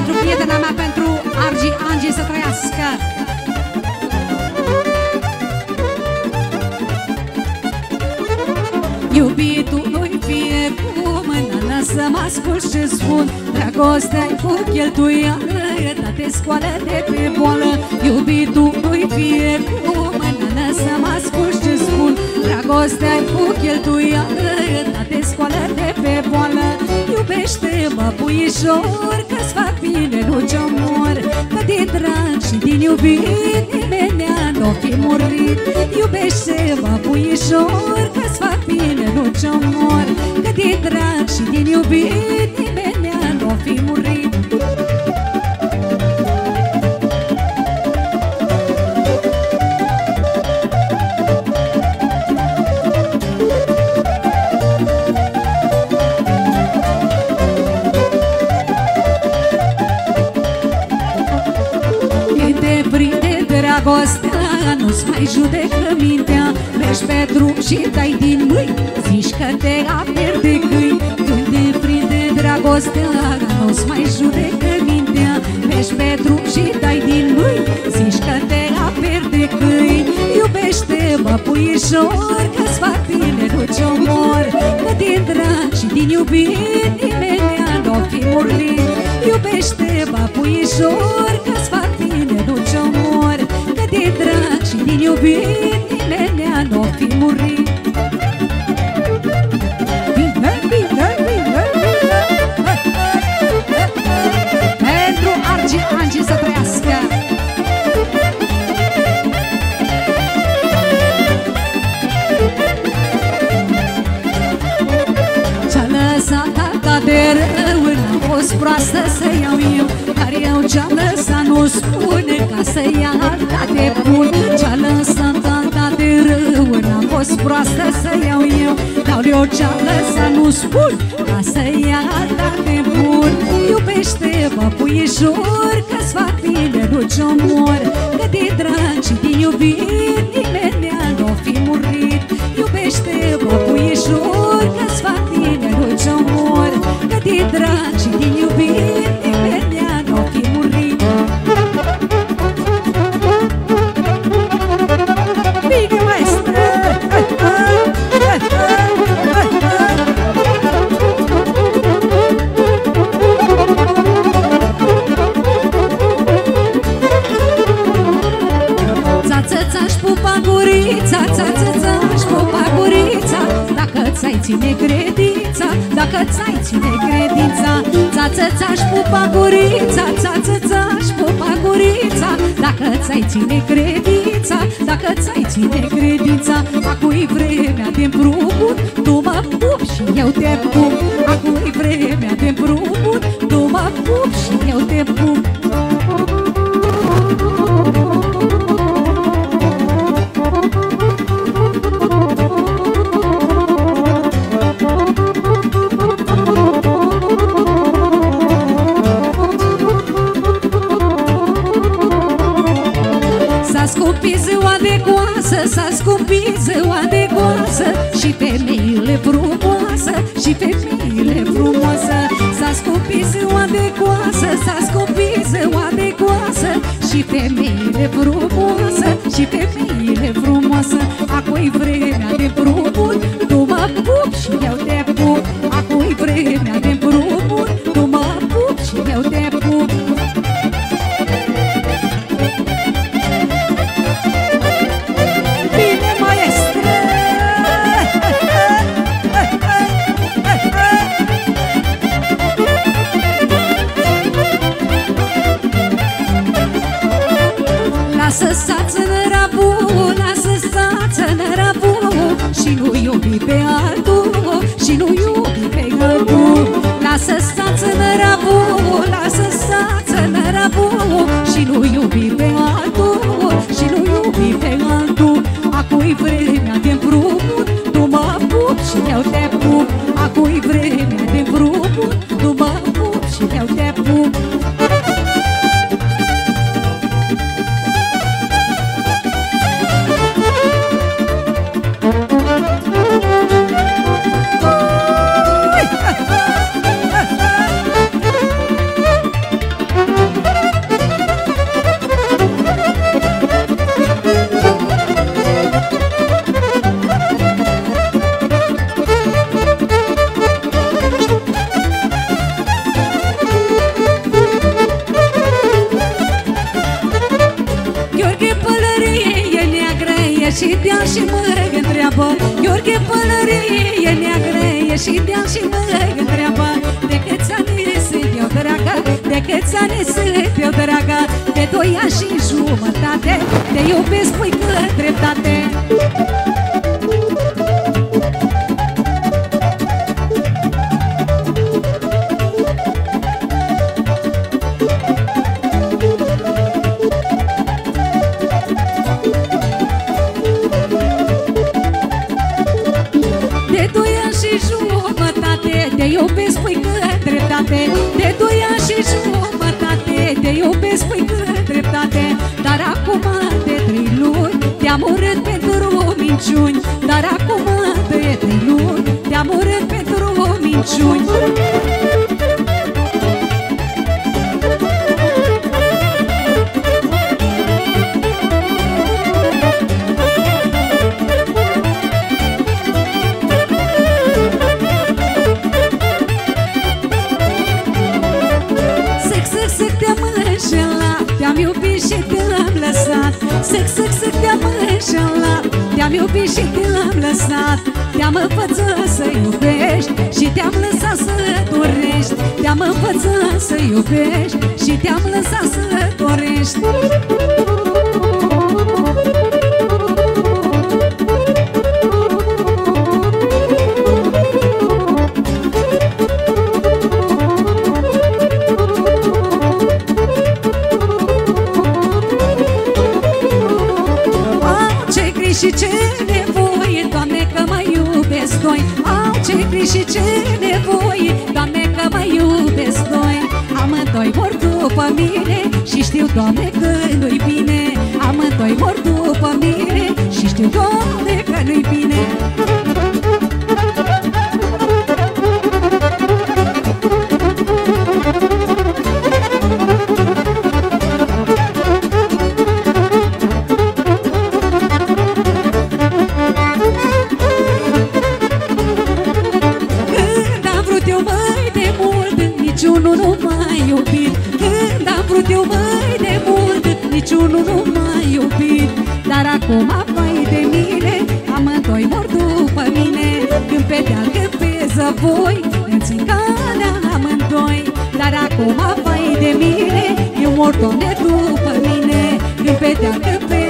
pentru prietena mea, pentru Angie să trăiască. Iubitul nu-i fie cum, nana, să mă ascult ce spun. Dragostea-i cu cheltuială, dar te scoală de pe boală. Iubitul nu-i fie cum, nana, să mă ascult ce spun. Dragostea-i cu cheltuială, dar te scoală de pe boală. Iubește-mă, puișor, că-ți fac bine, nu ce mor. Că din drag și din iubit nimenea n-o fi murit. Iubește-mă, puișor, că-ți fac bine, nu ce mor. Că din drag și din iubit nimenea n-o fi murit. Dragostea nu-ți mai judecă mintea. Mergi pe drum și dai din mâini, zici că te aperi de câini. Când te prinde dragostea, nu-ți mai judecă mintea. Mergi pe drum și dai din mâini, zici că te aperi de câini. Iubește-mă, puișor, că-ți fac bine, nu ce mor. Că din drag și din iubit nimenea n-o fi murit. Iubește-mă, puișor, că-ți fac bine, nu ce mor. De drag și din iubit nimenea n-o fi murit. Bine, bine, bine, bine. Pentru Angie să trăiască. Ce-a lăsat tata de rău, n-a fost proastă să iau eu. Dar eu ce-a lăsat nu spune, ca să ia alta de bun. Ce-a lăsat tata de rău, n-a fost proastă să iau eu. Dar eu ce-a lăsat nu spun, ca să ia alta de bun. Iubește-mă, puișor, că-ți fac bine, nu ce mor. Că de drag și din iubit nimenea n-o fi murit. Iubește-mă, puișor, că-ți fac bine, nu ce mor. Că de drag și din iubit nimenea n-o fi murit. Bine, maestre! Ța-ța-ța-și pupa gurița, ța-ța-ța-și pupa gurița. Dacă ți-ai ține credința, dacă ți-ai ține credința. Ța-ța-ța-și pupa gurița, ța-ța-ța-și pupa gurița. Dacă ți-ai ține credința, dacă ți-ai ține credința. Acu-i vremea de împrumut, tu mă pup și eu te pup. Acu-i vremea de împrumut, tu mă pup și eu te pup. S-a scumpit ziua de goasă și femeile frumoasă, și femeile frumoasă. S-a scumpit ziua de goasă, s-a scumpit ziua de goasă și femeile frumoasă, și femeile frumoasă. Acu-i vremea de împrumut, tu mă pup și eu te pup. Acu-i vremea de împrumut, tu mă pup și eu te pup. Lasă sață-nă rabu, lasă sață-nă rabu. Și nu iubi pe altul, și nu iubi pe altul. Lasă sață-nă rabu, lasă sață-nă rabu. Și nu iubi pe altul, și nu iubi pe altul. Acu-i vremea de împrumut, tu mă pup și eu te pup. Acu-i vremea de împrumut, tu mă pup și eu te pup. deal și mă întreabă Gheorghe pălărie neagră e și deal și mă întreabă de câți ani sunt eu, dragă, de câți ani sunt eu, dragă de 2 ani și jumătate te iubesc, pui că dreptate. Te iubesc, păi că dreptate de 2 ani și jumătate te iubesc, păi că dreptate dar acum de 3 luni te-am urât pentru minciuni dar acum de 3 luni te-am urât pentru minciuni. Te-am iubit și te-am lăsat Săc, te-am înșelat Te-am iubit și te-am lăsat Te-am învățat să iubești Și te-am lăsat să dorești Te-am învățat să iubești Și te-am lăsat să dorești. Și ce nevoie, Doamne, că mă iubesc doi Au ce griji și ce nevoie, Doamne, că mă iubesc doi Amândoi mor după mine și știu, Doamne, că nu-i bine Amândoi mor după mine și știu, Doamne, că nu-i bine. Niciunul nu m-a iubit Când am vrut eu mai de mult Niciunul nu m-a iubit Dar acum, vai de mine Amândoi mor după mine Când pe deal, când pe zăvoi Îmi țin calea amândoi Dar acum, vai de mine Eu mor, Doamne, după mine Când pe deal, când pe